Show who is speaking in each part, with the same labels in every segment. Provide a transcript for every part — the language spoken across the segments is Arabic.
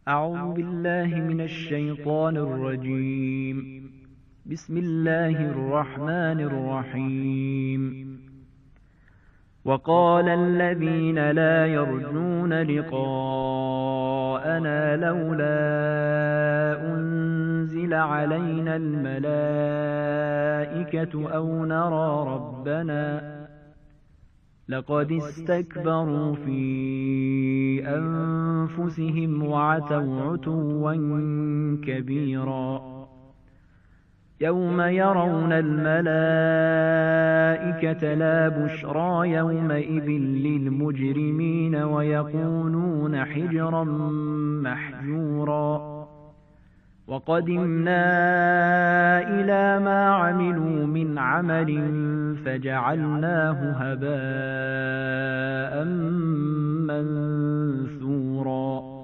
Speaker 1: أعوذ بالله من الشيطان الرجيم. بسم الله الرحمن الرحيم. وقال الذين لا يرجون لقاءنا لولا أنزل علينا الملائكة أو نرى ربنا لقد استكبروا في أنفسهم وعتوا عتوا كبيرا يوم يرون الملائكة لا بشرى يومئذ للمجرمين ويقولون حجرا محجورا وقدمنا إلى ما عملوا من عمل فجعلناه هباء منثورا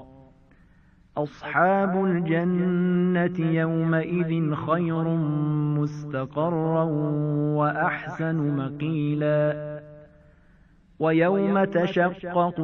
Speaker 1: أصحاب الجنة يومئذ خير مستقرا وأحسن مقيلا ويوم تشقق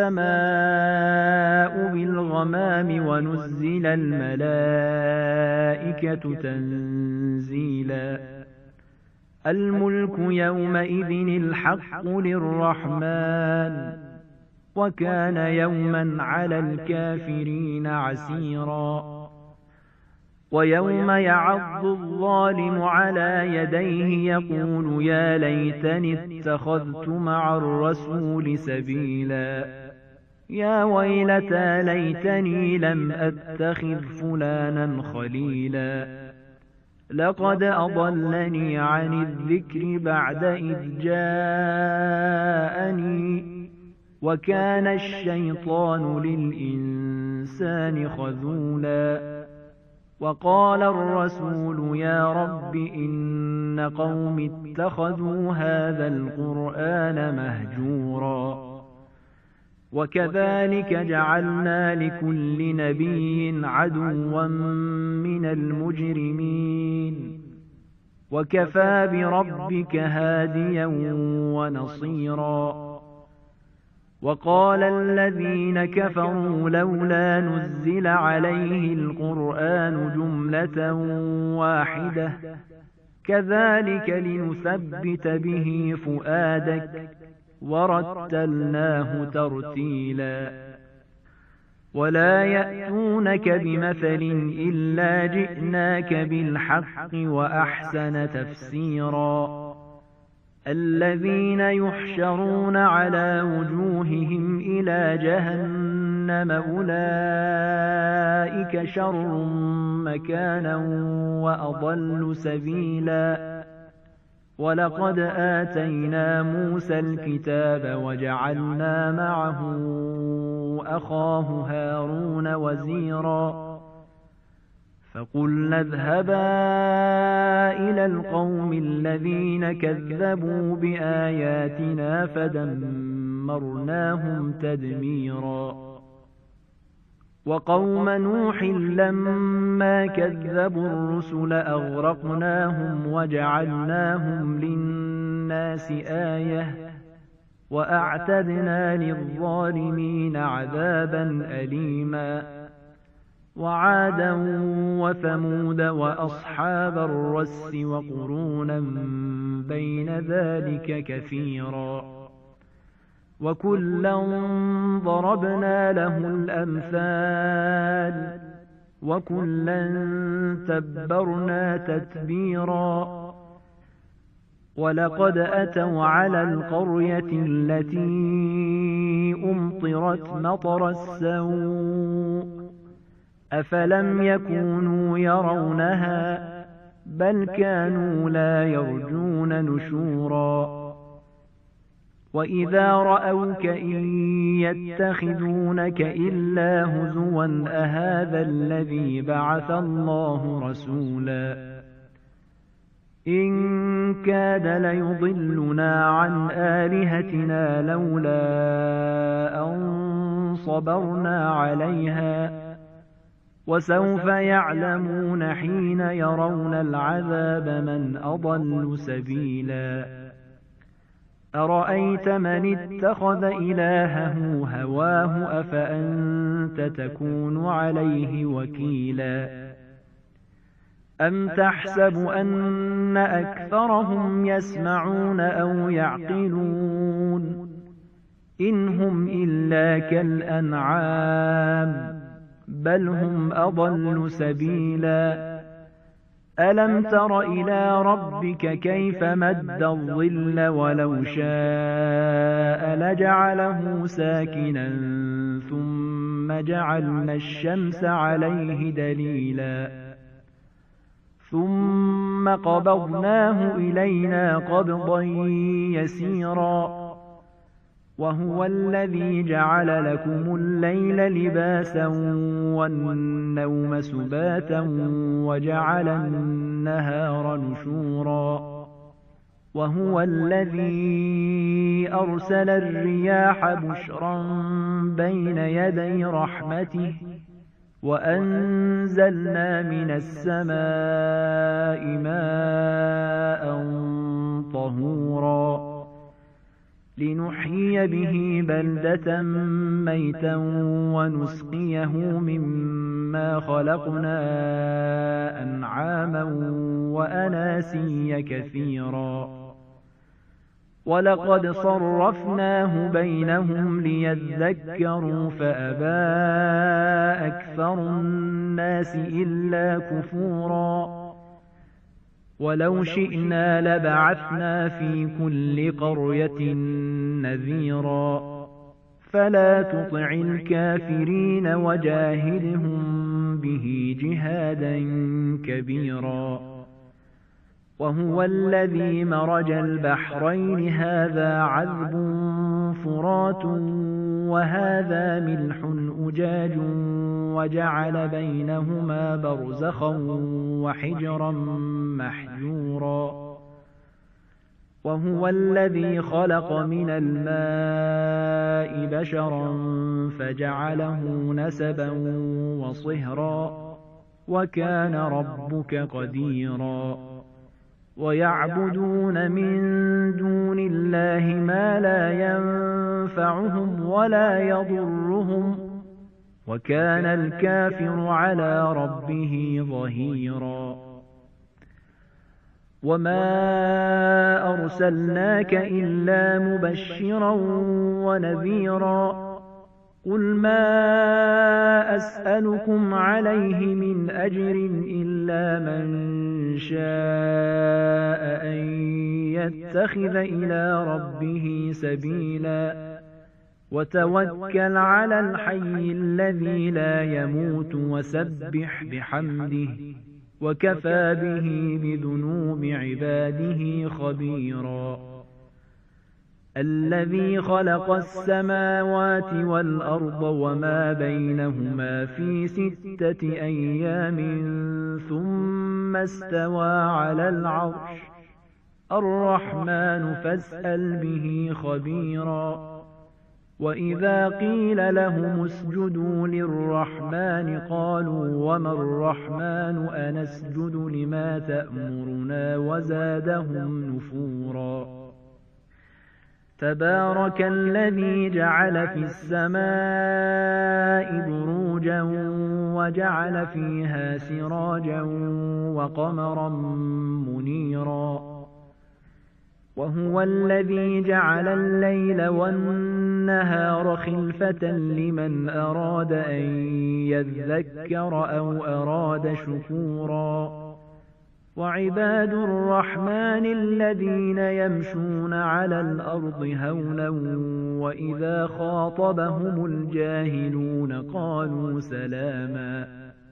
Speaker 1: السماء بالغمام ونزل الملائكة تنزيلا الملك يومئذ الحق للرحمن وكان يوما على الكافرين عسيرا ويوم يعض الظالم على يديه يقول يا ليتني اتخذت مع الرسول سبيلا يا ويلتى ليتني لم أتخذ فلانا خليلا لقد أضلني عن الذكر بعد إذ جاءني وكان الشيطان للإنسان خذولا وقال الرسول يا رب إن قوم اتخذوا هذا القرآن مهجورا وكذلك جعلنا لكل نبي عدوا من المجرمين وكفى بربك هاديا ونصيرا وقال الذين كفروا لولا نزل عليه القرآن جملة واحدة كذلك لنثبت به فؤادك ورتلناه ترتيلا ولا يأتونك بمثل إلا جئناك بالحق وأحسن تفسيرا الذين يحشرون على وجوههم إلى جهنم أولئك شر مكانا وأضل سبيلا ولقد آتينا موسى الكتاب وجعلنا معه أخاه هارون وزيرا فقلنا اذهبا إلى القوم الذين كذبوا بآياتنا فدمرناهم تدميرا وقوم نوح لما كذبوا الرسل أغرقناهم وجعلناهم للناس آية وأعتدنا للظالمين عذابا أليما وعادا وثمود وأصحاب الرس وقرونا بين ذلك كثيرا وكلا ضربنا له الأمثال وكلا تبرنا تتبيرا ولقد أتوا على القرية التي أمطرت مطر السوء أفلم يكونوا يرونها بل كانوا لا يرجون نشورا وإذا رأوك إن يتخذونك إلا هزوا أهذا الذي بعث الله رسولا إن كاد ليضلنا عن آلهتنا لولا أن صبرنا عليها وسوف يعلمون حين يرون العذاب من أضل سبيلا أرأيت من اتخذ إلهه هواه أفأنت تكون عليه وكيلا أم تحسب أن أكثرهم يسمعون أو يعقلون إن هم إلا كالأنعام بل هم أضل سبيلا ألم تر إلى ربك كيف مد الظل ولو شاء لجعله ساكنا ثم جعلنا الشمس عليه دليلا ثم قبضناه إلينا قبضا يسيرا وهو الذي جعل لكم الليل لباسا والنوم سباتا وجعل النهار نشورا وهو الذي أرسل الرياح بشرا بين يدي رحمته وأنزلنا من السماء ماء طهورا لنحيي به بلدة ميتا ونسقيه مما خلقنا أنعاما وأناسيا كثيرا ولقد صرفناه بينهم ليذكروا فأبى أكثر الناس إلا كفورا ولو شئنا لبعثنا في كل قرية نذيرا فلا تطع الكافرين وجاهدهم به جهادا كبيرا وهو الذي مرج البحرين هذا عذب فرات وهذا ملح أجاج وجعل بينهما برزخا وحجرا محجورا وهو الذي خلق من الماء بشرا فجعله نسبا وصهرا وكان ربك قديرا ويعبدون من دون الله ما لا ينفعهم ولا يضرهم وكان الكافر على ربه ظهيرا وما أرسلناك إلا مبشرا ونذيرا قل ما أسألكم عليه من أجر إلا من شاء أن يتخذ إلى ربه سبيلا وتوكل على الحي الذي لا يموت وسبح بحمده وكفى به بذنوب عباده خبيرا الذي خلق السماوات والأرض وما بينهما في 6 أيام ثم استوى على العرش الرحمن فاسأل به خبيرا وإذا قيل لهم اسجدوا للرحمن قالوا وما الرحمن أنسجد لما تأمرنا وزادهم نفورا تبارك الذي جعل في السماء بروجا وجعل فيها سراجا وقمرا منيرا وهو الذي جعل الليل والنهار خلفة لمن أراد أن يذكر أو أراد شكورا وعباد الرحمن الذين يمشون على الأرض هونا وإذا خاطبهم الجاهلون قالوا سلاما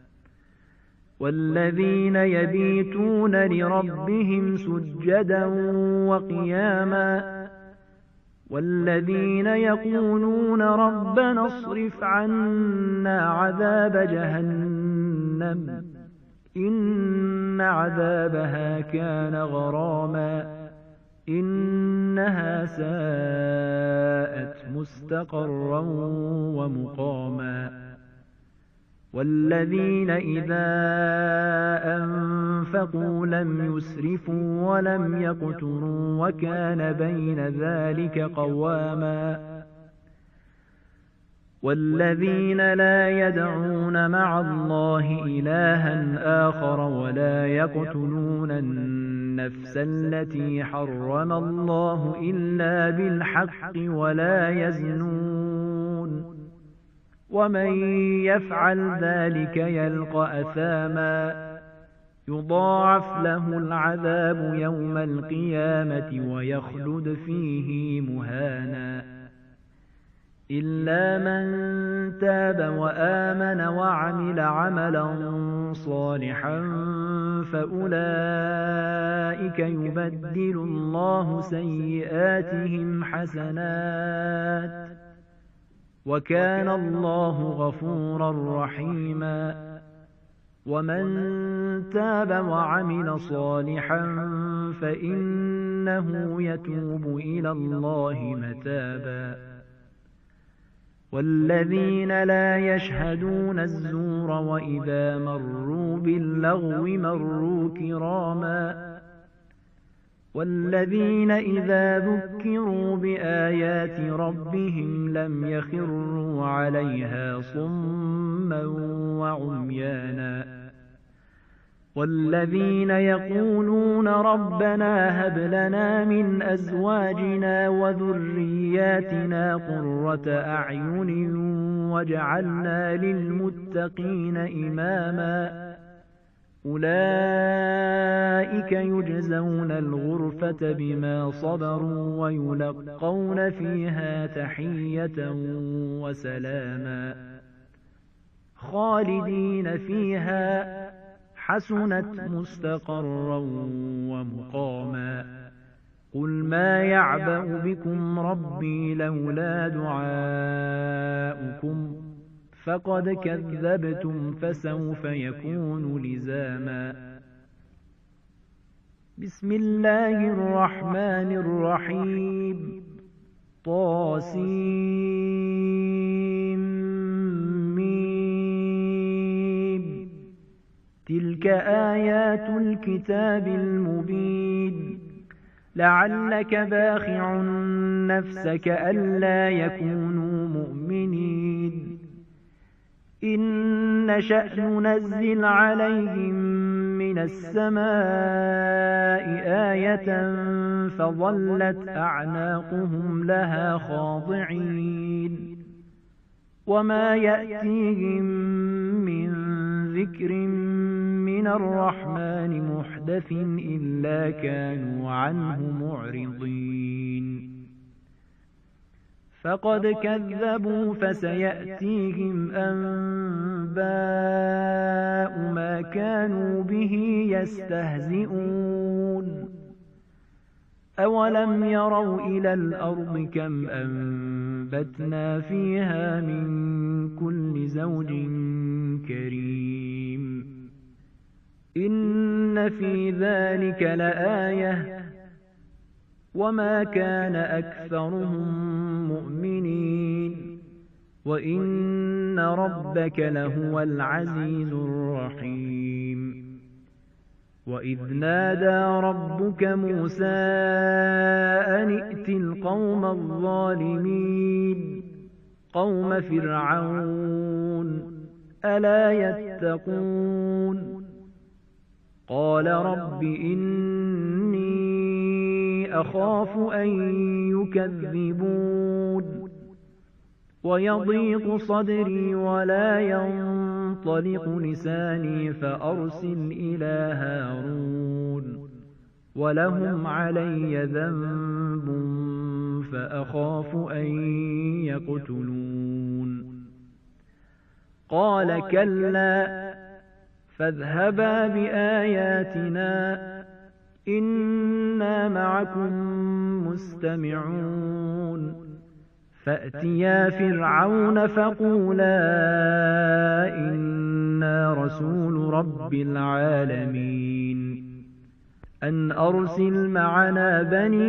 Speaker 1: والذين يبيتون لربهم سجدا وقياما والذين يقولون ربنا اصرف عنا عذاب جهنم إن عذابها كان غراما إنها ساءت مستقرا ومقاما والذين إذا أنفقوا لم يسرفوا ولم يقتروا وكان بين ذلك قواما والذين لا يدعون مع الله إلها آخر ولا يقتلون النفس التي حرم الله إلا بالحق ولا يزنون ومن يفعل ذلك يلقى أثاما يضاعف له العذاب يوم القيامة ويخلد فيه مهانا إلا من تاب وآمن وعمل عملا صالحا فأولئك يبدل الله سيئاتهم حسنات وكان الله غفورا رحيما ومن تاب وعمل صالحا فإنه يتوب إلى الله متابا والذين لا يشهدون الزور وإذا مروا باللغو مروا كراما والذين إذا ذكروا بآيات ربهم لم يخروا عليها صما وعميانا والذين يقولون ربنا هب لنا من أزواجنا وذرياتنا قرة أعين واجعلنا للمتقين إماما أولئك يجزون الغرفة بما صبروا ويلقون فيها تحية وسلاما خالدين فيها حسنت مستقرا ومقاما قل ما يعبأ بكم ربي لولا دعاؤكم فقد كذبتم فسوف يكون لزاما بسم الله الرحمن الرحيم طاسيم تلك آيات الكتاب المبين لعلك باخع نفسك ألا يكونوا مؤمنين إن نشأ ننزل عليهم من السماء آية فظلت أعناقهم لها خاضعين وما يأتيهم من ذكر من الرحمن محدث إلا كانوا عنه معرضين فقد كذبوا فسيأتيهم أنباء ما كانوا به يستهزئون أولم يروا إلى الأرض كم أنبتنا فيها من كل زوج كريم إن في ذلك لآية وما كان أكثرهم مؤمنين وإن ربك لهو العزيز الرحيم وإذ نادى ربك موسى أن ائت القوم الظالمين قوم فرعون ألا يتقون قال رب إني أخاف أن يكذبون ويضيق صدري ولا ينطلق لساني فأرسل إلى هارون ولهم علي ذنب فأخاف أن يقتلون قال كلا فاذهبا بآياتنا إنا معكم مستمعون فأتيا فرعون فقولا إنا رسول رب العالمين أن أرسل معنا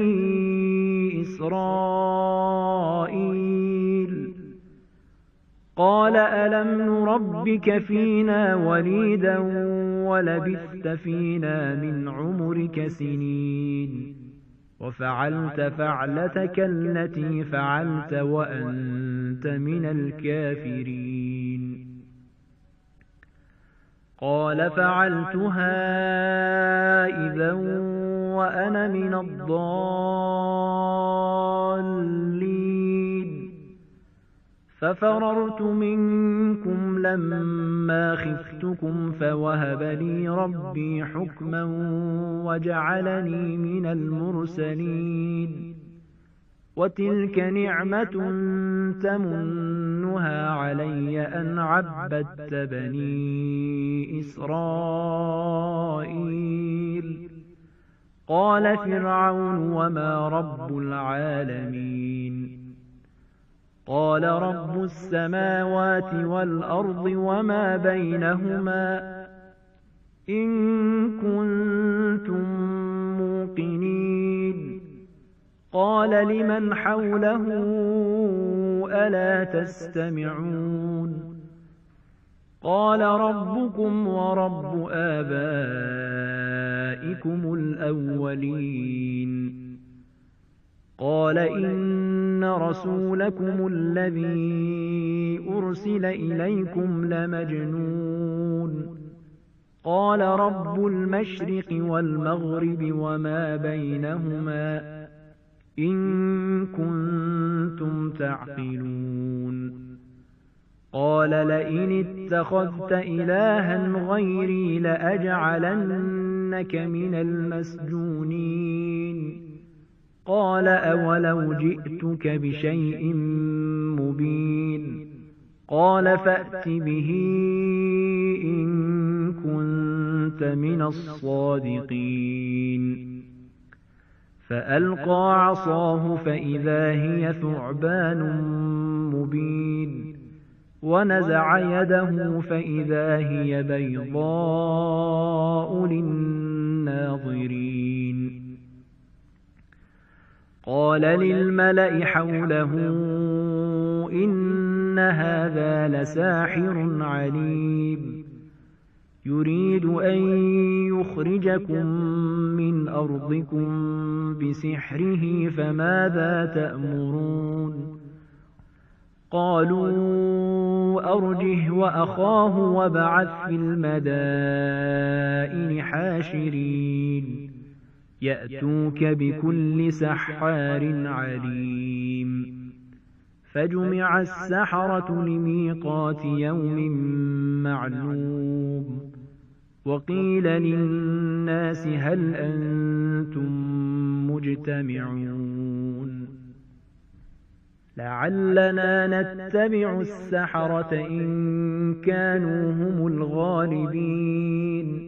Speaker 1: بني إسرائيل قال ألم نربك فينا وليدا ولبثت فينا من عمرك سنين وفعلت فعلتك التي فعلت وأنت من الكافرين قال فعلتها إذا وأنا من الضالين ففررت منكم لما خفتكم فوهب لي ربي حكما وجعلني من المرسلين وتلك نعمة تمنها علي أن عبدت بني إسرائيل قال فرعون وما رب العالمين قال رب السماوات والأرض وما بينهما إن كنتم موقنين قال لمن حوله ألا تستمعون قال ربكم ورب آبائكم الأولين قال إن رسولكم الذي أرسل إليكم لمجنون قال رب المشرق والمغرب وما بينهما إن كنتم تعقلون قال لئن اتخذت إلها غيري لأجعلنك من المسجونين قال أولو جئتك بشيء مبين قال فأت به إن كنت من الصادقين فألقى عصاه فإذا هي ثعبان مبين ونزع يده فإذا هي بيضاء للناظرين قال للملأ حوله إن هذا لساحر عليم يريد أن يخرجكم من أرضكم بسحره فماذا تأمرون قالوا أرجه وأخاه وابعث في المدائن حاشرين يأتوك بكل سحار عليم فجمع السحرة لميقات يوم معلوم وقيل للناس هل أنتم مجتمعون لعلنا نتبع السحرة إن كانوا هم الغالبين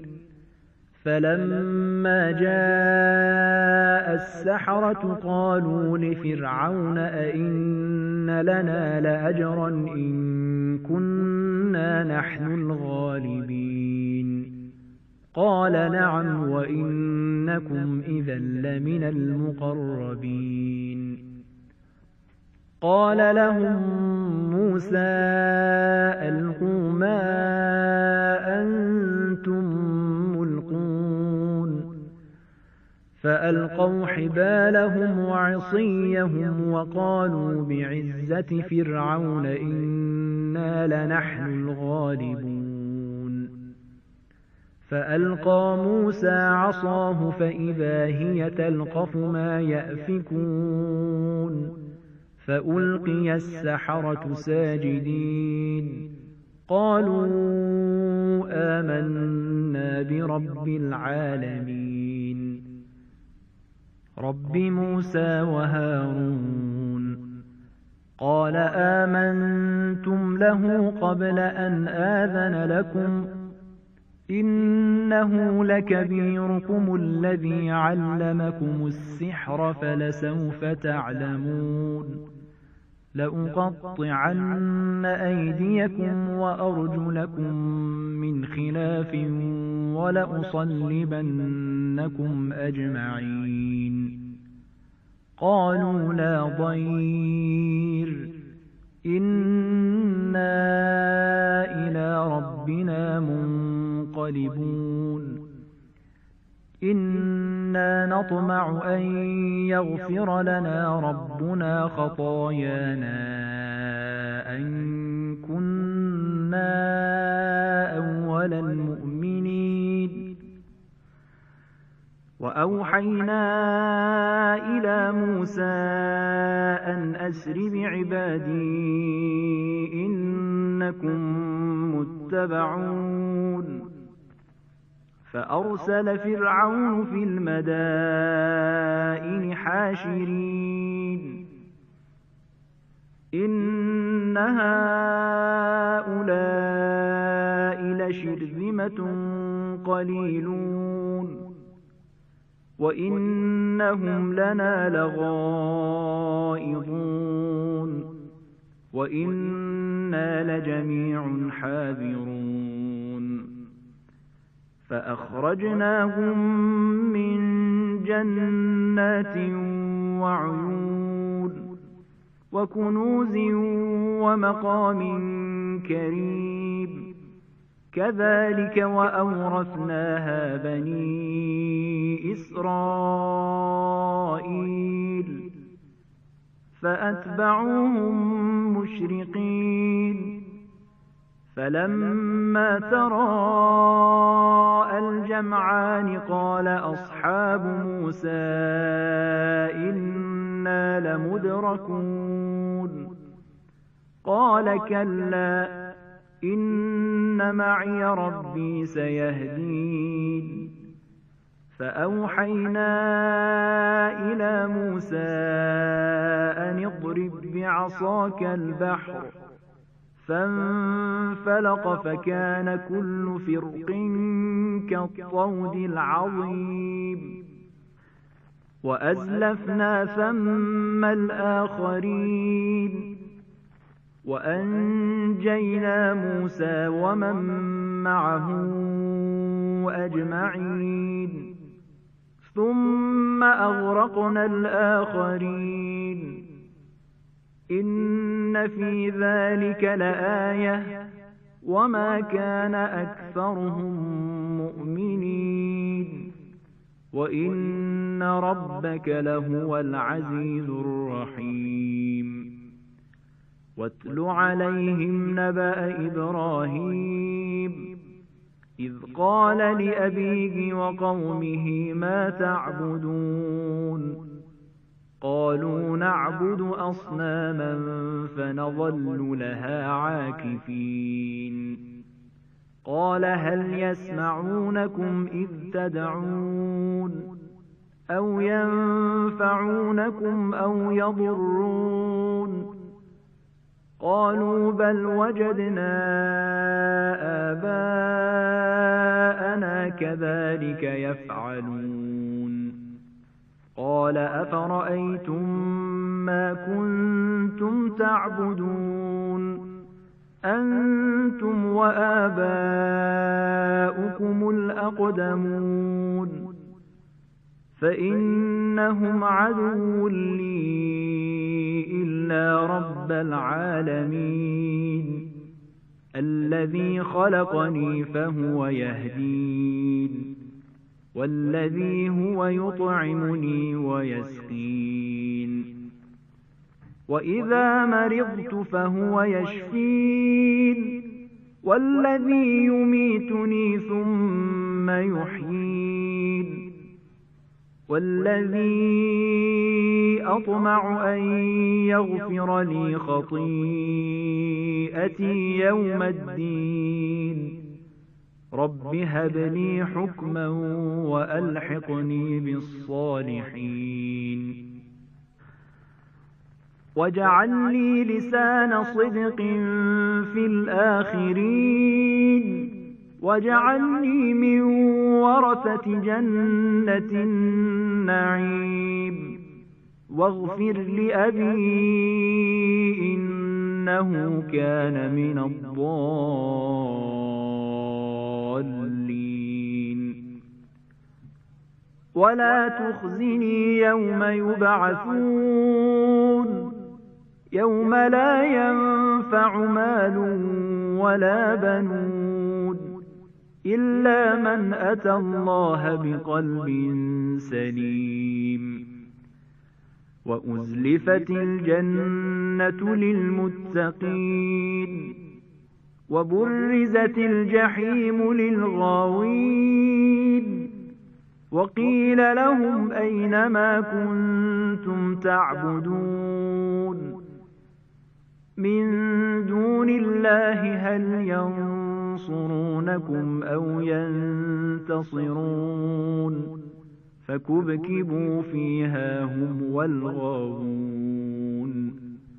Speaker 1: فلما جاء السحرة قالوا لفرعون أئن لنا لأجرا إن كنا نحن الغالبين قال نعم وإنكم إذا لمن المقربين قال لهم موسى ألقوا ما أنتم ملقون فألقوا حبالهم وعصيهم وقالوا بعزة فرعون إنا لنحن الغالبون فألقى موسى عصاه فإذا هي تلقف ما يأفكون فألقي السحرة ساجدين قالوا آمنا برب العالمين رب موسى وهارون قال آمنتم له قبل أن آذن لكم إنه لكبيركم الذي علمكم السحر فلسوف تعلمون لأقطعن أيديكم وأرجلكم من خلاف ولأصلبنكم أجمعين قالوا لا ضير إنا نطمع أن يغفر لنا ربنا خطايانا أن كنا أول المؤمنين. وأوحينا إلى موسى أن أسر بعبادي إنكم متبعون. فأرسل فرعون في المدائن حاشرين إن هؤلاء لشرذمة قليلون وإنهم لنا لغائظون وإنا لجميع حاذرون. فأخرجناهم من جنات وعيون وكنوز ومقام كريم كذلك وأورثناها بني إسرائيل فأتبعوهم مشرقين. فلما تراءى الجمعان قال أصحاب موسى إنا لمدركون. قال كلا إن معي ربي سيهدين. فأوحينا إلى موسى أن اضرب بعصاك البحر فانفلق فكان كل فرق كالطود العظيم. وأزلفنا ثم الآخرين وأنجينا موسى ومن معه أجمعين ثم أغرقنا الآخرين. إن في ذلك لآية وما كان أكثرهم مؤمنين وإن ربك لهو العزيز الرحيم. واتل عليهم نبأ إبراهيم إذ قال لأبيه وقومه ما تعبدون قالوا نعبد أصناما فنظل لها عاكفين. قال هل يسمعونكم إذ تدعون أو ينفعونكم أو يضرون قالوا بل وجدنا آباءنا كذلك يفعلون. قال أفرأيتم ما كنتم تعبدون أنتم وآباؤكم الأقدمون فإنهم عدو لي إلا رب العالمين الذي خلقني فهو يهدين والذي هو يطعمني ويسقين وإذا مرضت فهو يشفين والذي يميتني ثم يحيين والذي أطمع أن يغفر لي خطيئتي يوم الدين رب هب لي حكما وألحقني بالصالحين واجعل لي لسان صدق في الآخرين واجعلني من ورثة جنة النعيم واغفر لأبي إنه كان من الضالين ولا تخزني يوم يبعثون يوم لا ينفع مال ولا بنون إلا من أتى الله بقلب سليم. وأزلفت الجنة للمتقين وبرزت الجحيم للغاوين وقيل لهم أين ما كنتم تعبدون من دون الله هل ينصرونكم أو ينتصرون فكبكبوا فيها هم والغاوون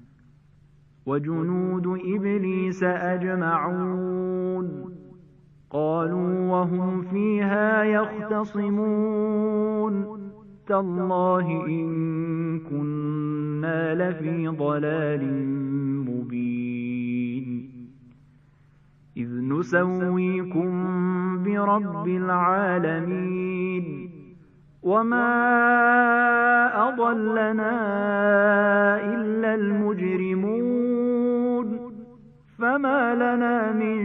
Speaker 1: وجنود إبليس أجمعون قالوا وهم فيها يختصمون تالله إن كنا لفي ضلال مبين إذ نسويكم برب العالمين وما أضلنا إلا المجرمون فما لنا من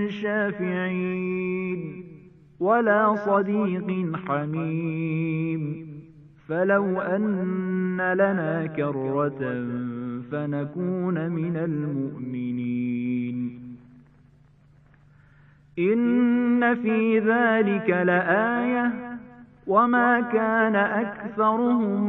Speaker 1: شافعين ولا صديق حميم فلو أن لنا كرة فنكون من المؤمنين إن في ذلك لآية وما كان أكثرهم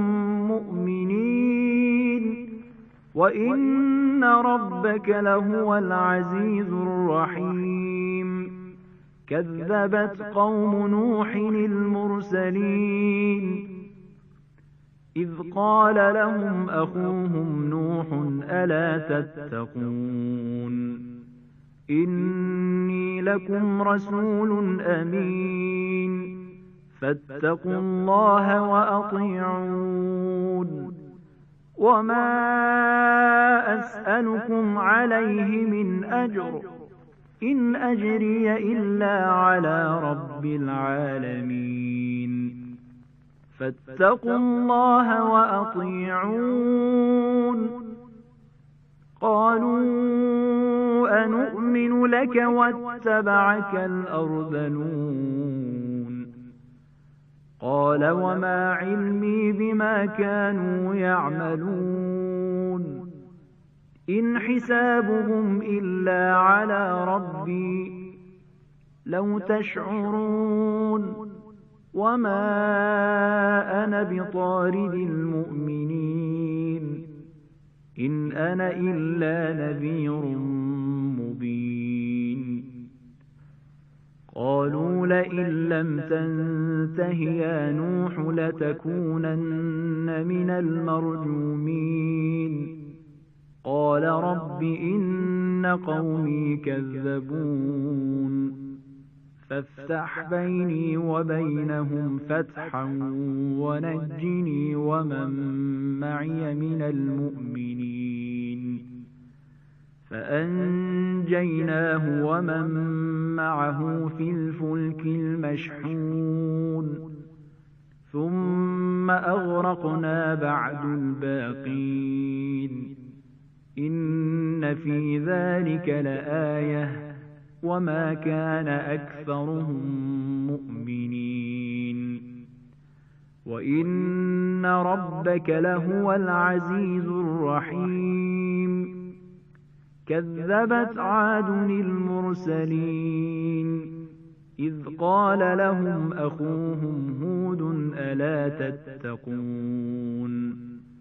Speaker 1: مؤمنين وإن ربك لهو العزيز الرحيم كذبت قوم نوح المرسلين إذ قال لهم أخوهم نوح ألا تتقون إني لكم رسول أمين فاتقوا الله وأطيعون وما أسألكم عليه من أجر إن أجري إلا على رب العالمين فاتقوا الله وأطيعون قالوا أنؤمن لك واتبعك الأرذلون قال وما علمي بما كانوا يعملون إن حسابهم إلا على ربي لو تشعرون وما أنا بطارد المؤمنين إن أنا إلا نذير مبين قالوا لئن لم تنته يا نوح لتكونن من المرجومين قال رب إن قومي كذبون فافتح بيني وبينهم فتحا ونجني ومن معي من المؤمنين فأنجيناه ومن معه في الفلك المشحون ثم أغرقنا بعد الباقين إن في ذلك لآية وما كان أكثرهم مؤمنين وإن ربك لهو العزيز الرحيم كذبت عاد المرسلين إذ قال لهم أخوهم هود ألا تتقون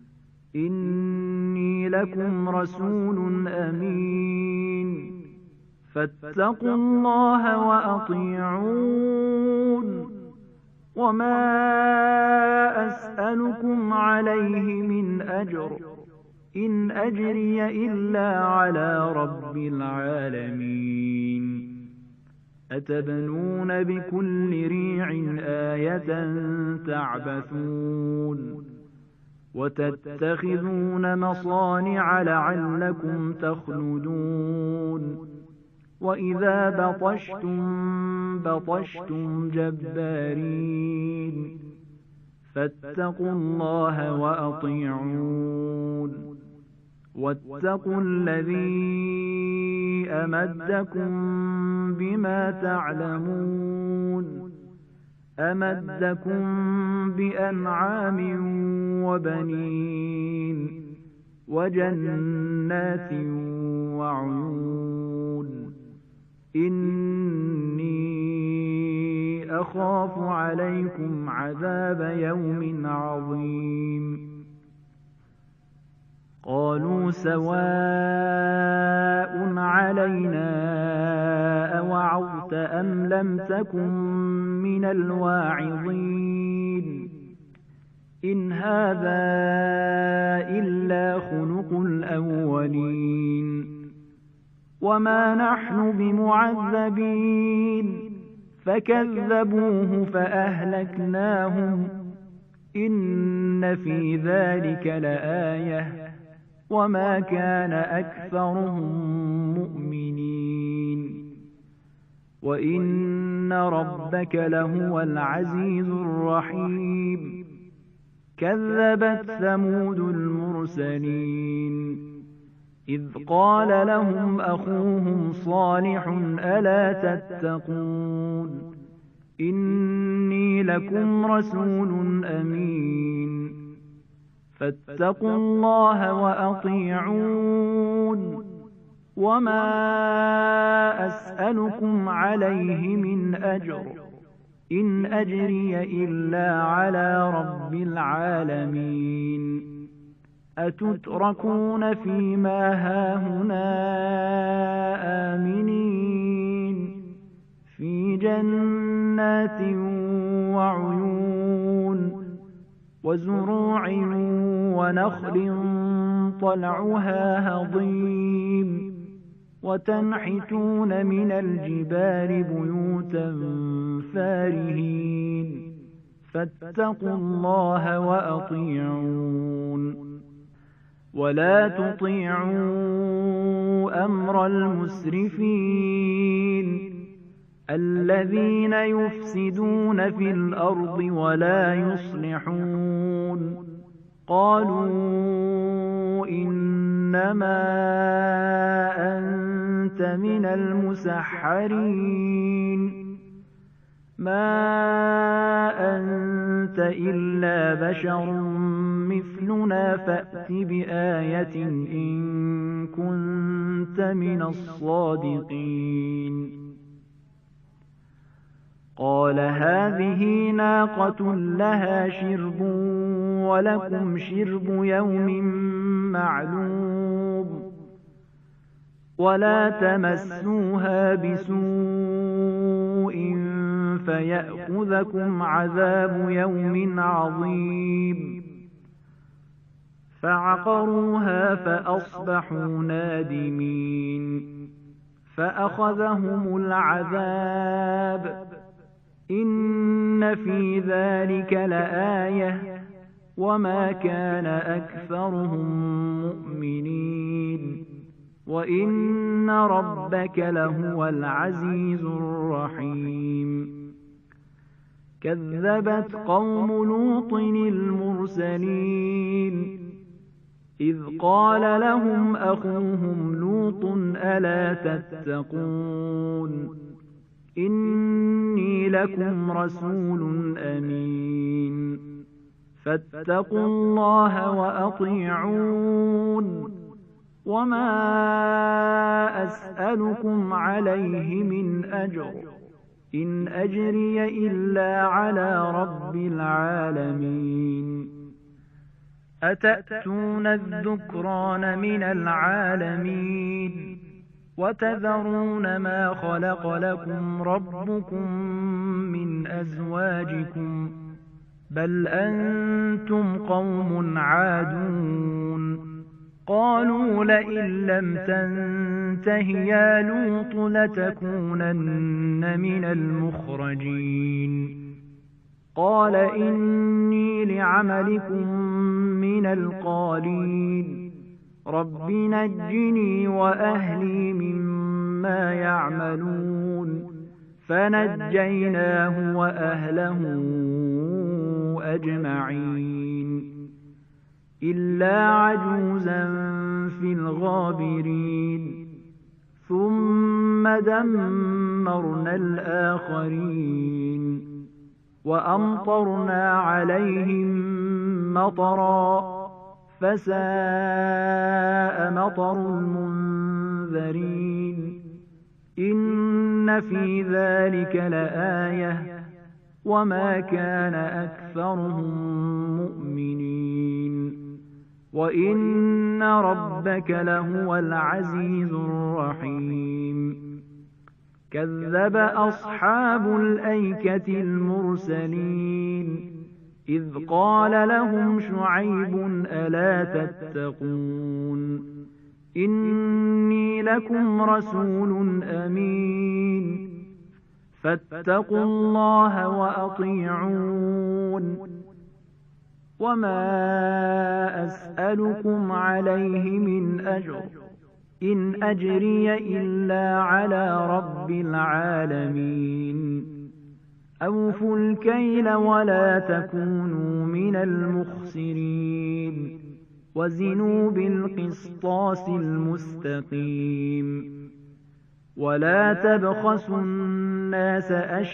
Speaker 1: إني لكم رسول أمين فاتقوا الله وأطيعون وما أسألكم عليه من أجر إن أجري إلا على رب العالمين أتبنون بكل ريع آية تعبثون وتتخذون مصانع لعلكم تخلدون وإذا بطشتم جبارين فاتقوا الله وأطيعون واتقوا الذي أمدكم بما تعلمون أمدكم بأنعام وبنين وجنات وعيون إني أخاف عليكم عذاب يوم عظيم قالوا سواء علينا أوعظت أم لم تكن من الواعظين إن هذا إلا خلق الأولين وما نحن بمعذبين فكذبوه فأهلكناهم إن في ذلك لآية وما كان أكثرهم مؤمنين وإن ربك لهو العزيز الرحيم كذبت ثمود المرسلين إذ قال لهم أخوهم صالح ألا تتقون إني لكم رسول أمين فاتقوا الله وأطيعون وما أسألكم عليه من أجر إن أجري إلا على رب العالمين أتتركون فيما هاهنا آمنين في جنات وعيون وزروع ونخل طلعها هضيم وتنحتون من الجبال بيوتا فارهين فاتقوا الله وأطيعون ولا تطيعوا أمر المسرفين الذين يفسدون في الأرض ولا يصلحون قالوا إنما أنت من المسحرين ما أنت إلا بشر مثلنا فأت بآية إن كنت من الصادقين قال هذه ناقة لها شرب ولكم شرب يوم معلوم ولا تمسوها بسوء فيأخذكم عذاب يوم عظيم فعقروها فأصبحوا نادمين فأخذهم العذاب إن في ذلك لآية وما كان أكثرهم مؤمنين وإن ربك لهو العزيز الرحيم كذبت قوم لوط المرسلين إذ قال لهم أخوهم لوط ألا تتقون إني لكم رسول أمين فاتقوا الله وأطيعون وما أسألكم عليه من أجر إن أجري إلا على رب العالمين أتأتون الذكران من العالمين وتذرون ما خلق لكم ربكم من أزواجكم بل أنتم قوم عادون قالوا لئن لم تنته يا لوط لتكونن من المخرجين قال إني لعملكم من القالين رب نجني وأهلي مما يعملون فنجيناه وأهله أجمعين إلا عجوزا في الغابرين ثم دمرنا الآخرين وأمطرنا عليهم مطرا فساء مطر المنذرين إن في ذلك لآية وما كان أكثرهم مؤمنين وإن ربك لهو العزيز الرحيم كذب أصحاب الأيكة المرسلين إذ قال لهم شعيب ألا تتقون إني لكم رسول أمين فاتقوا الله وأطيعون وما أسألكم عليه من أجر إن أجري إلا على رب العالمين أوفوا الكيل ولا تكونوا من المخسرين وزنوا بالقسطاس المستقيم ولا تبخسوا الناس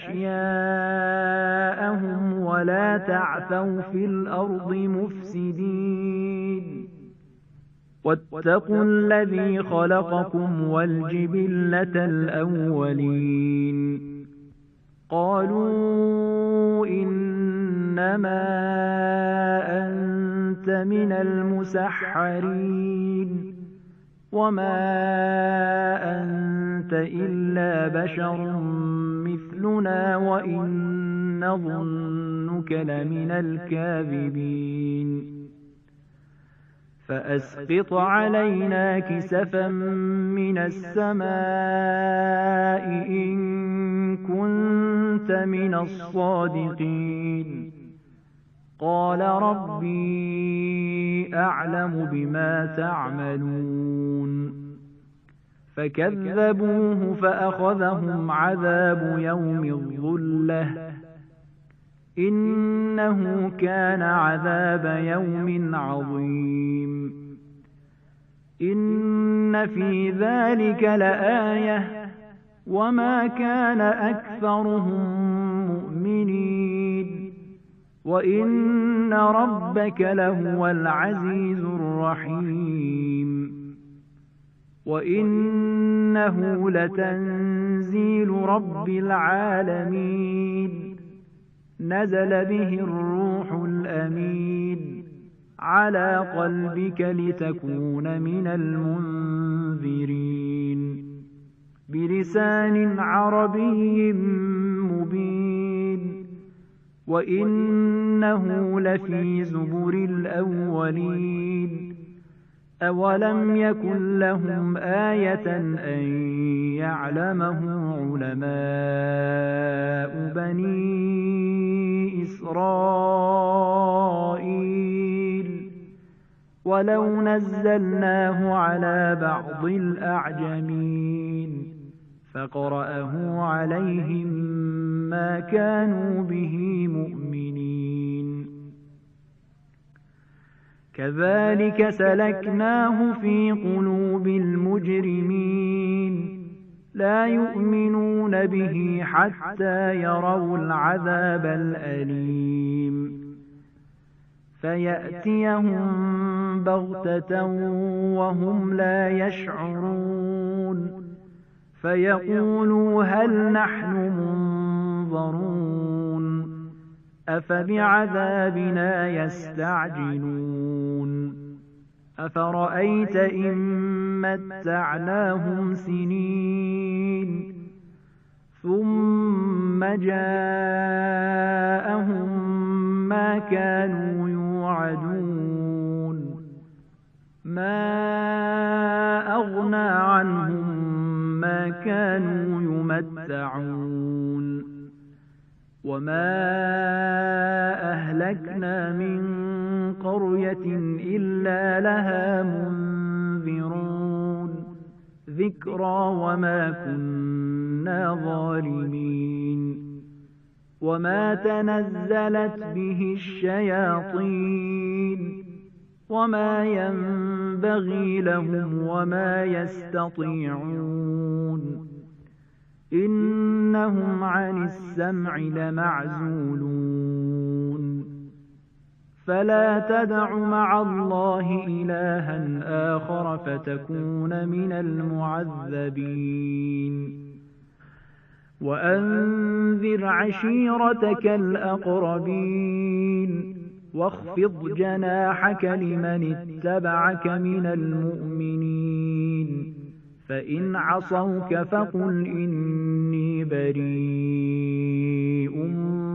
Speaker 1: أشياءهم ولا تعثوا في الأرض مفسدين واتقوا الذي خلقكم والجبلة الأولين قالوا إنما أنت من المسحرين وما أنت إلا بشر مثلنا وإن نظنك لمن الكاذبين فأسقط علينا كسفا من السماء إن كنت من الصادقين قال ربي أعلم بما تعملون فكذبوه فأخذهم عذاب يوم الظلة إنه كان عذاب يوم عظيم إن في ذلك لآية وما كان أكثرهم مؤمنين وإن ربك لهو العزيز الرحيم وإنه لتنزيل رب العالمين نزل به الروح الأمين على قلبك لتكون من المنذرين بلسان عربي مبين وإنه لفي زبر الأولين أولم يكن لهم آية أن يعلمه علماء بني إسرائيل ولو نزلناه على بعض الأعجمين فقرأه عليهم ما كانوا به مؤمنين كذلك سلكناه في قلوب المجرمين لا يؤمنون به حتى يروا العذاب الأليم فيأتيهم بغتة وهم لا يشعرون فيقولوا هل نحن منظرون أفبعذابنا يستعجلون أفرأيت إن متعناهم سنين ثم جاءهم ما كانوا يوعدون ما أغنى عنهم ما كانوا يمتعون وما أهلكنا من قرية إلا لها منذرون ذكرى وما كنا ظالمين وما تنزلت به الشياطين وما ينبغي لهم وما يستطيعون إنهم عن السمع لمعزولون فلا تدع مع الله إلها آخر فتكون من المعذبين وأنذر عشيرتك الأقربين واخفض جناحك لمن اتبعك من المؤمنين فإن عصوك فقل إني بريء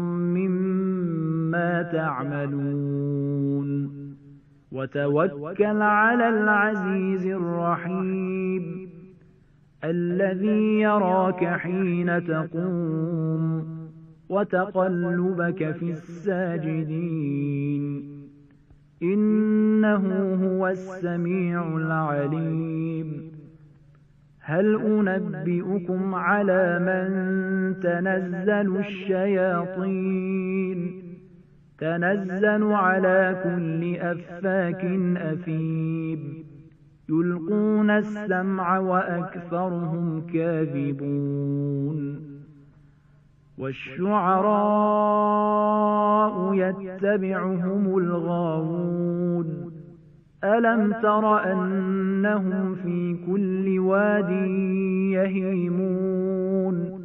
Speaker 1: مما تعملون وتوكل على العزيز الرحيم الذي يراك حين تقوم وتقلبك في الساجدين إنه هو السميع العليم هل أنبئكم على من تنزل الشياطين تنزل على كل أفاك أثيم يلقون السمع وأكثرهم كاذبون والشعراء يتبعهم الغاوون ألم تر أنهم في كل واد يهيمون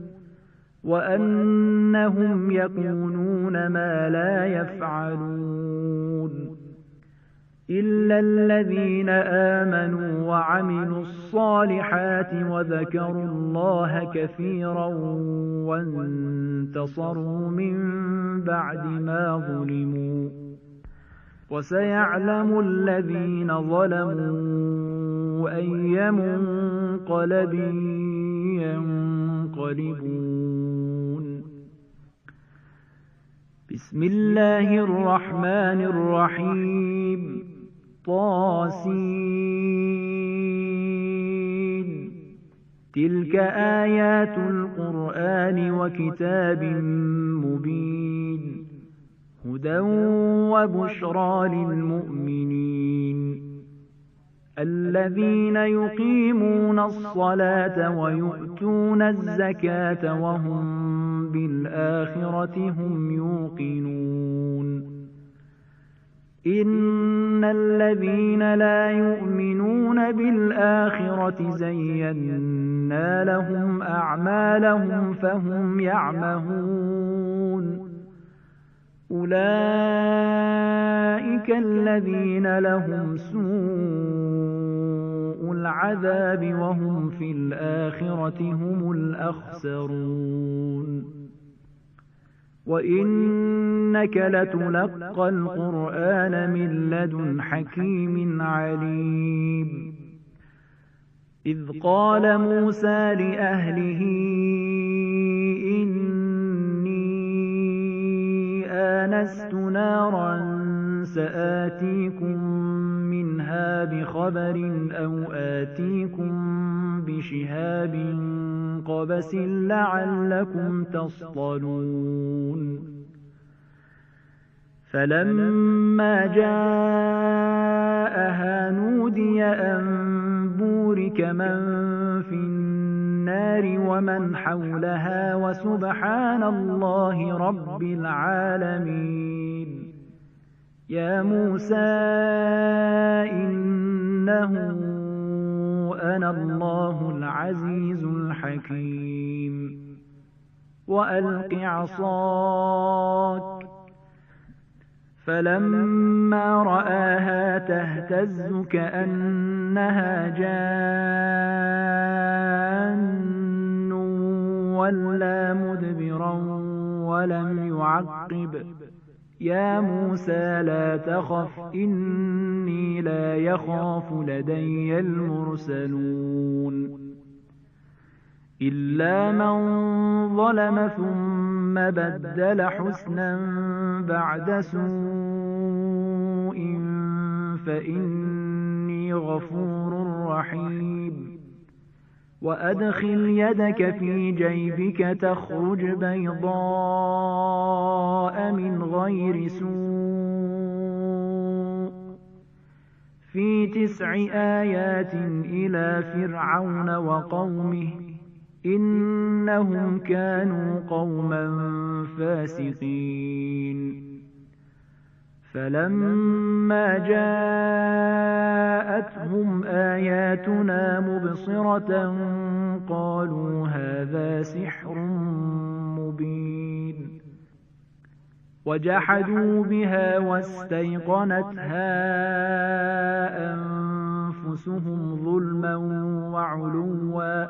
Speaker 1: وأنهم يقولون ما لا يفعلون إلا الذين آمنوا وعملوا الصالحات وذكروا الله كثيرا وانتصروا من بعد ما ظلموا وسيعلم الذين ظلموا أي منقلب ينقلبون بسم الله الرحمن الرحيم طاسين تلك آيات القرآن وكتاب مبين هدى وبشرى للمؤمنين الذين يقيمون الصلاة ويؤتون الزكاة وهم بالآخرة هم يوقنون إن الذين لا يؤمنون بالآخرة زينا لهم أعمالهم فهم يعمهون أولئك الذين لهم سوء العذاب وهم في الآخرة هم الأخسرون وإنك لتلقى القرآن من لدن حكيم عليم إذ قال موسى لأهله إني آنست نارا سآتيكم منها بخبر أو آتيكم بشهاب قبس لعلكم تصطلون فلما جاءها نودي أن بورك من في النار ومن حولها وسبحان الله رب العالمين يا موسى إنه أنا الله العزيز الحكيم وألق عصاك فلما رآها تهتز كأنها جان ولا مدبرا ولم يعقب يا موسى لا تخف إني لا يخاف لدي المرسلون إلا من ظلم ثم بدل حسنا بعد سوء فإني غفور رحيم وأدخل يدك في جيبك تخرج بيضاء من غير سوء في 9 آيات إلى فرعون وقومه إنهم كانوا قوما فاسقين فلما جاءتهم آياتنا مبصرة قالوا هذا سحر مبين وجحدوا بها واستيقنتها أنفسهم ظلما وعلوا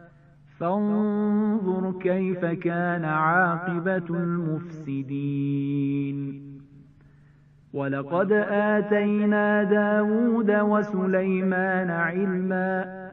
Speaker 1: فانظر كيف كان عاقبة المفسدين ولقد آتينا داود وسليمان علما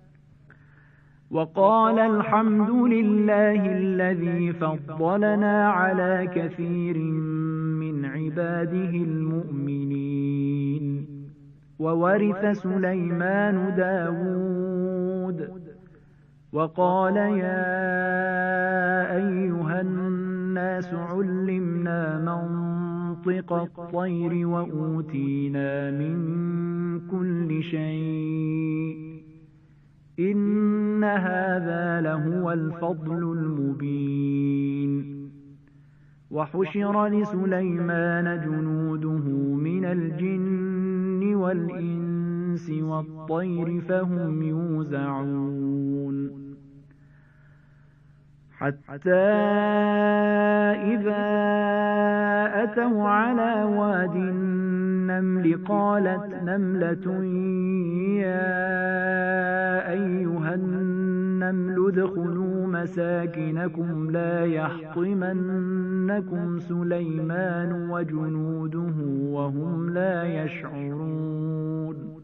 Speaker 1: وقال الحمد لله الذي فضلنا على كثير من عباده المؤمنين وورث سليمان داود وقال يا أيها الناس علمنا منطق الطير وأوتينا من كل شيء إن هذا لهو الفضل المبين وحشر لسليمان جنوده من الجن والإنس والطير فهم يوزعون حتى إذا أتوا على واد النمل قالت نملة يا أيها النمل ادخلوا مساكنكم لا يحطمنكم سليمان وجنوده وهم لا يشعرون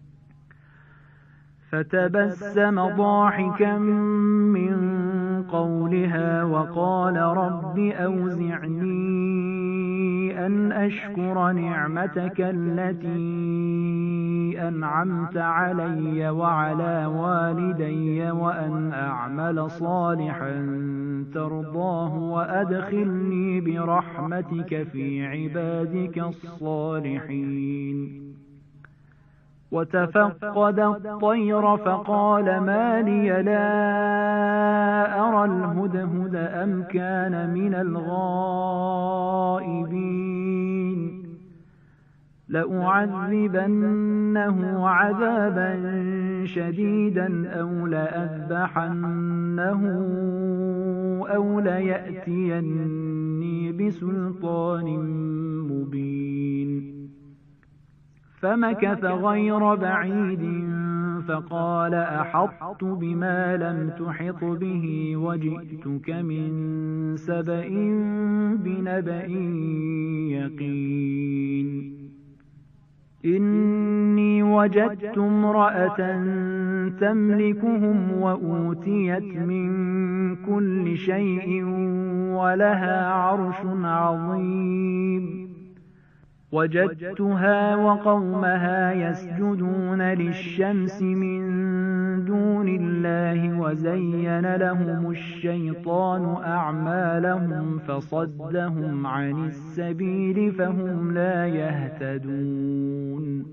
Speaker 1: فتبسم ضاحكا من قولها وقال رب أوزعني أن أشكر نعمتك التي أنعمت علي وعلى والدي وأن أعمل صالحا ترضاه وأدخلني برحمتك في عبادك الصالحين وتفقد الطير فقال ما لي لا أرى الهدهد أم كان من الغائبين لأعذبنه عذابا شديدا أو لأذبحنه أو ليأتيني بسلطان مبين فمكث غير بعيد فقال أحطت بما لم تحط به وجئتك من سبأ بنبأ يقين إني وجدت امرأة تملكهم وأوتيت من كل شيء ولها عرش عظيم وجدتها وقومها يسجدون للشمس من دون الله وزين لهم الشيطان أعمالهم فصدهم عن السبيل فهم لا يهتدون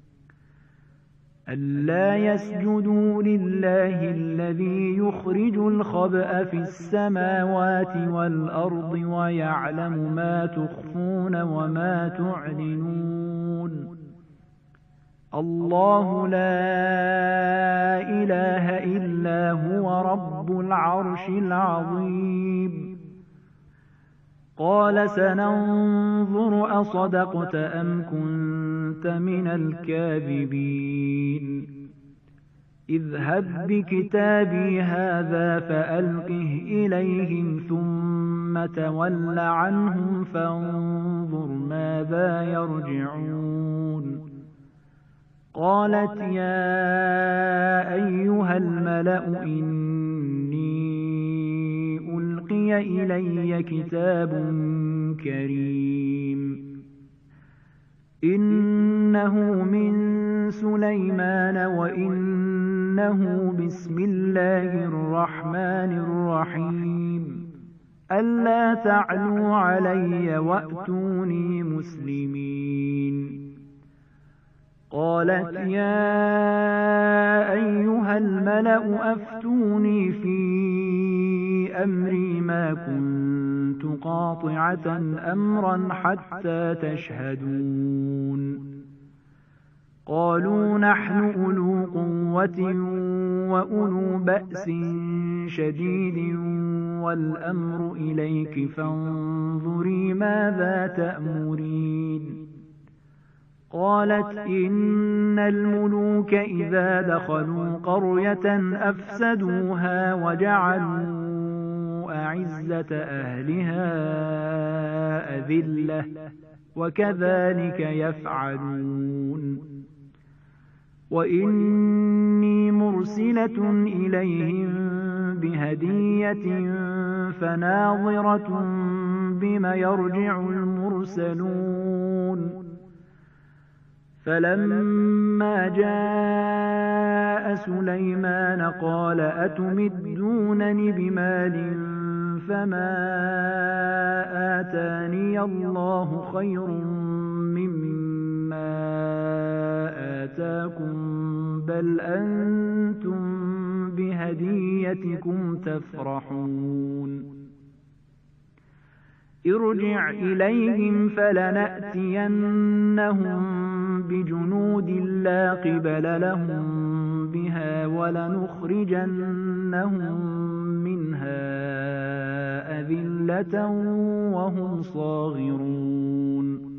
Speaker 1: ألا يسجدوا لله الذي يخرج الخبأ في السماوات والأرض ويعلم ما تخفون وما تعلنون الله لا إله إلا هو رب العرش العظيم قال سننظر أصدقت أم كنت من الكاذبين اذهب بكتابي هذا فألقه إليهم ثم تول عنهم فانظر ماذا يرجعون قالت يا أيها الملأ إني ألقي إلي كتاب كريم إنه من سليمان وإنه بسم الله الرحمن الرحيم ألا تعلوا علي وأتوني مسلمين قالت يا أيها الملأ أفتوني في أمري ما كنت قاطعة أمرا حتى تشهدون قالوا نحن أولو قوة وأولو بأس شديد والأمر إليك فانظري ماذا تأمرين قالت إن الملوك إذا دخلوا قرية أفسدوها وجعلوا أعزة أهلها أذلة وكذلك يفعلون وإني مرسلة إليهم بهدية فناظرة بما يرجع المرسلون فلما جاء سليمان قال أتمدونني بمال فما آتاني الله خير مما آتاكم بل أنتم بهديتكم تفرحون ارجع إليهم فلنأتينهم بجنود لا قبل لهم بها ولنخرجنهم منها أذلة وهم صاغرون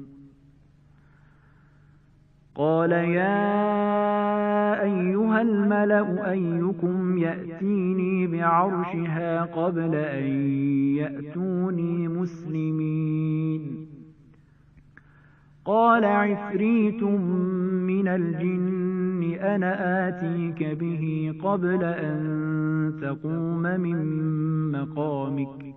Speaker 1: قال يا أيها الملأ أيكم يأتيني بعرشها قبل أن يأتوني مسلمين قال عفريت من الجن أنا آتيك به قبل أن تقوم من مقامك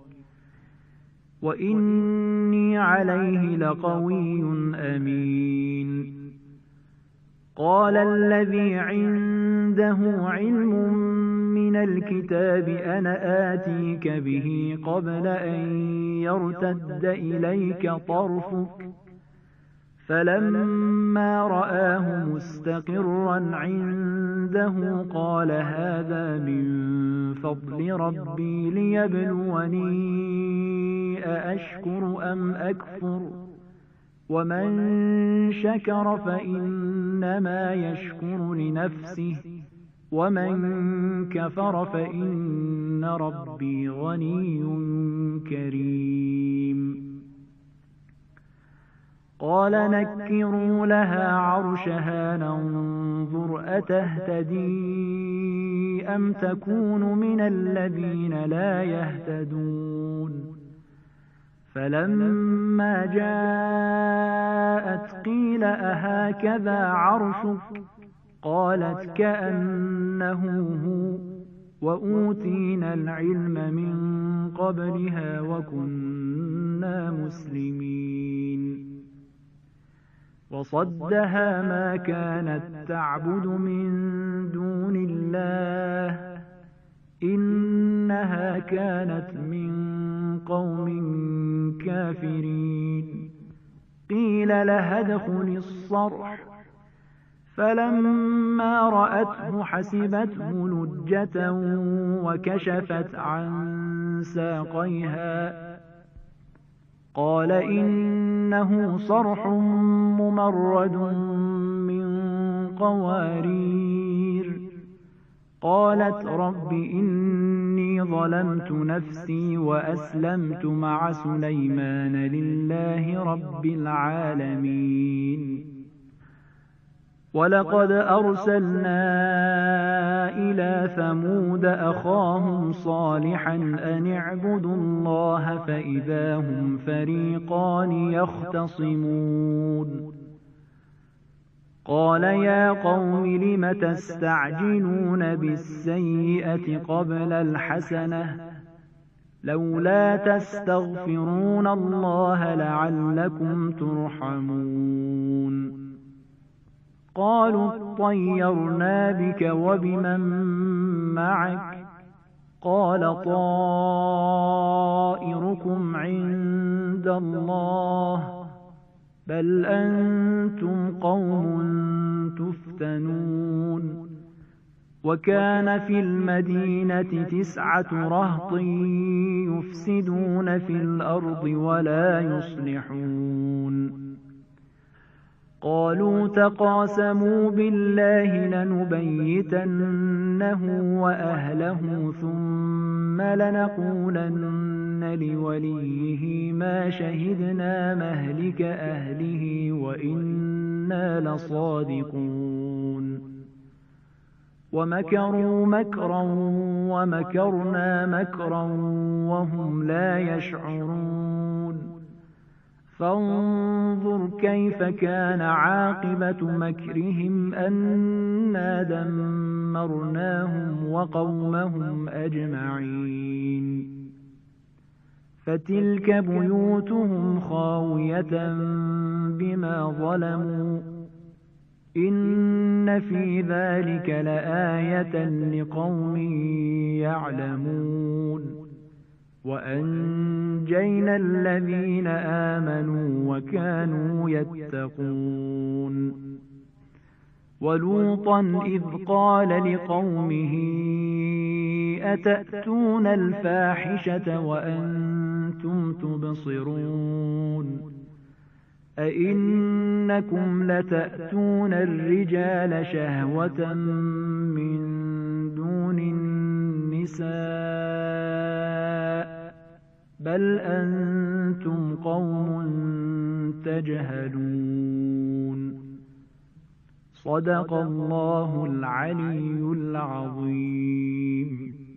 Speaker 1: وإني عليه لقوي أمين قال الذي عنده علم من الكتاب أنا آتيك به قبل أن يرتد إليك طرفك فلما رآه مستقرا عنده قال هذا من فضل ربي ليبلوني أأشكر أم أكفر ومن شكر فإنما يشكر لنفسه ومن كفر فإن ربي غني كريم قال نكروا لها عرشها ننظر أتهتدي أم تكون من الذين لا يهتدون فلما جاءت قيل أهكذا عرشك قالت كأنه هو وأوتينا العلم من قبلها وكنا مسلمين وصدها ما كانت تعبد من دون الله إنها كانت من قوم كافرين قيل لها ادخل الصرح فلما رأته حسبته لجة وكشفت عن ساقيها قال إنه صرح ممرد من قوارير قالت رب إني ظلمت نفسي وأسلمت مع سليمان لله رب العالمين ولقد أرسلنا إلى ثمود أخاهم صالحا أن اعبدوا الله فإذا هم فريقان يختصمون قال يا قوم لم تستعجلون بالسيئة قبل الحسنة لولا تستغفرون الله لعلكم ترحمون قالوا اطيرنا بك وبمن معك قال طائركم عند الله بل أنتم قوم تفتنون وكان في المدينة 9 رهط يفسدون في الأرض ولا يصلحون قالوا تقاسموا بالله لنبيتنه وأهله ثم لنقولن لوليه ما شهدنا مهلك أهله وإنا لصادقون ومكروا مكرا ومكرنا مكرا وهم لا يشعرون فانظر كيف كان عاقبة مكرهم أنا دمرناهم وقومهم أجمعين فتلك بيوتهم خاوية بما ظلموا إن في ذلك لآية لقوم يعلمون وأنجينا الذين آمنوا وكانوا يتقون ولوطا إذ قال لقومه أتأتون الفاحشة وأنتم تبصرون أئنكم لتأتون الرجال شهوة من دون النساء بل أنتم قوم تجهلون صدق الله العلي العظيم.